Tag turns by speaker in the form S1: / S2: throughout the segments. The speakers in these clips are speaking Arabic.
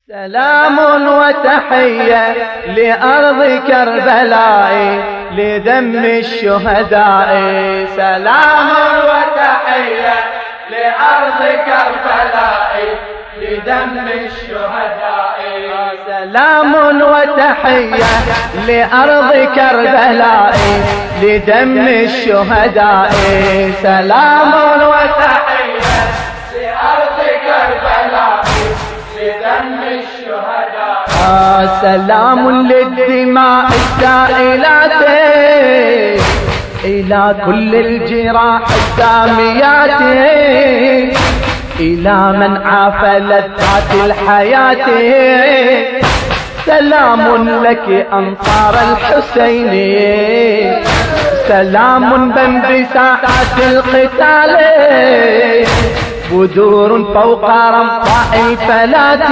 S1: سلام وتحية لأرض كربلاء لدم الشهداء. سلام وتحية لأرض كربلاء لدم الشهداء. سلام وتحية لأرض كربلاء لدم الشهداء. سلام وتحية لأرض كربلاء لدم الشهداء. سلام للدماء السائلات إلى كل الجراح الساميات، إلى من عاف لذات الحياة. سلام لك أنصار الحسين، سلام بن بساحة القتال، بدور فوق رمضاء الفلات.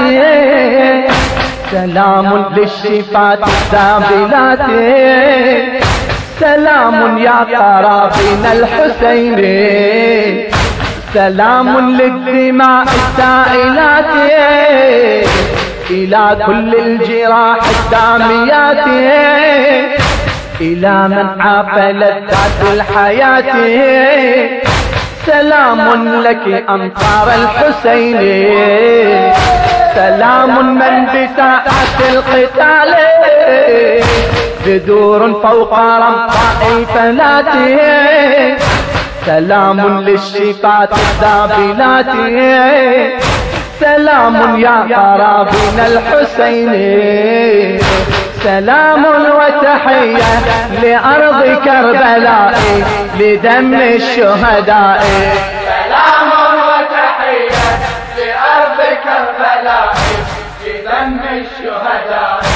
S1: سلام للشفات السابلات، سلام يا قرابين الحسين. سلام للدماء السائلات إلى كل الجراح الداميات، إلى من عاف لذات الحياة. سلام لك أنصار الحسين، سلام من بساحة القتال، بدور فوق رمضاء الفلات. سلام للشفات السابلات، سلام يا قرابين الحسين. سلام وتحية لأرض كربلاء لدم الشهداء.
S2: سلام وتحية لأرض كربلاء لدم الشهداء.